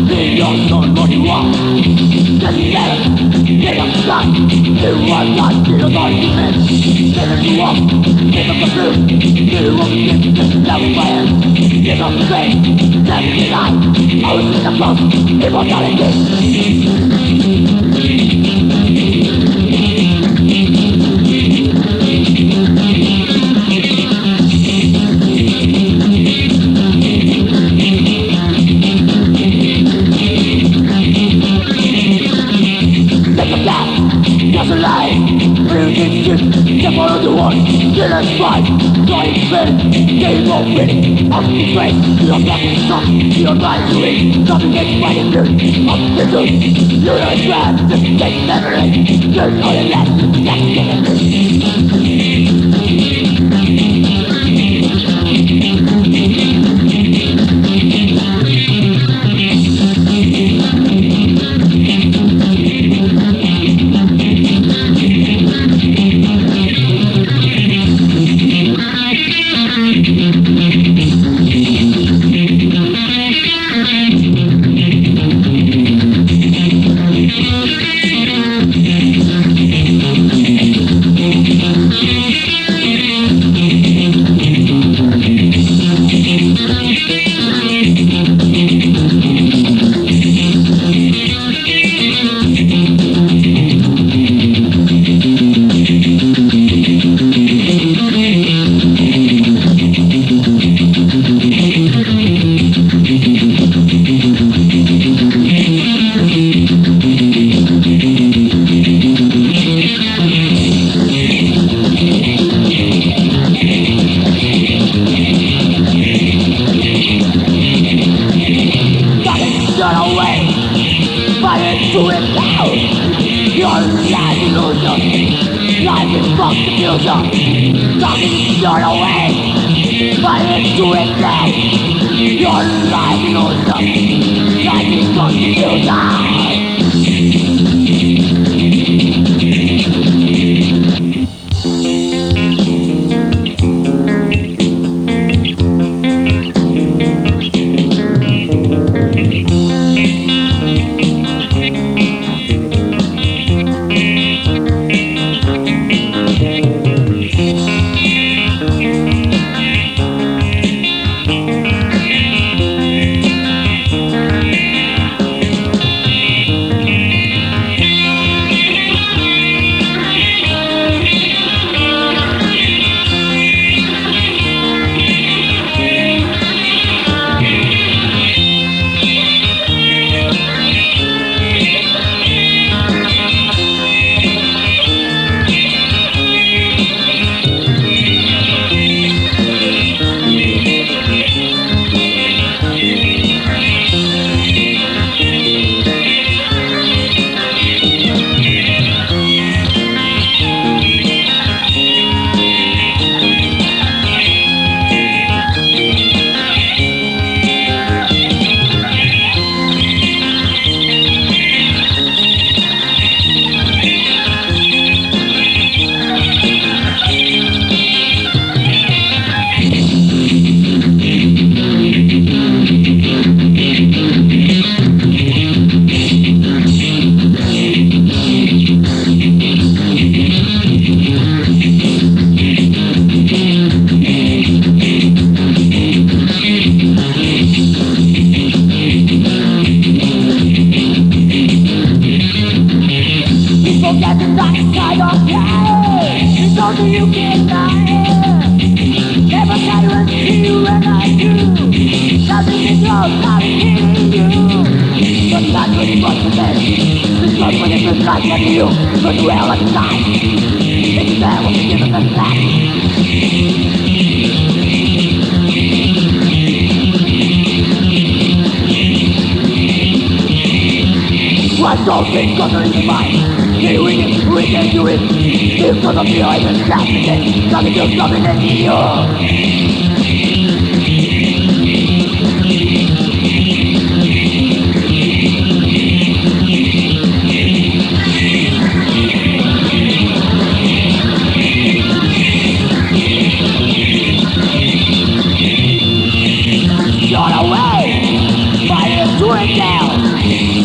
don't know what you want. Just let it, take a shot. You are not the argument. Never you up, give up the truth. You won't get this love fire. Give up the faith, never deny. Always in the front, immortality. Just a lie, real shit, step on the one, get us right, trying to spin, game of winning, up the straight, you're back in stock, you're right to it, nothing gets right in good, up the truth, you're a trap, just take memory, you're all the last, that's getting good. To it now, your life illusion, life is from the future, coming your way, fight to it now, your life illusion, life is from the future. Forget the dark side of life. It's only you can lie. Never guarantee you when I do. Nothing is wrong, I'm killing you. But not really what you said. It's not when it feels like I'm you. But well at night. It's there when you give it a slap. What's all things gonna in your mind? Doing it, we can do it. If gonna be like a nothing, nothing to something in you. You're away, fight it to it down.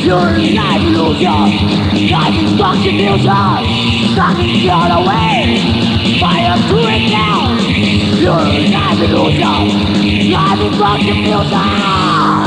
You're a life illusion. Life is fucking illusion. Nothing's gone away. Fire to it down. You're a life illusion. Life is fucking illusion.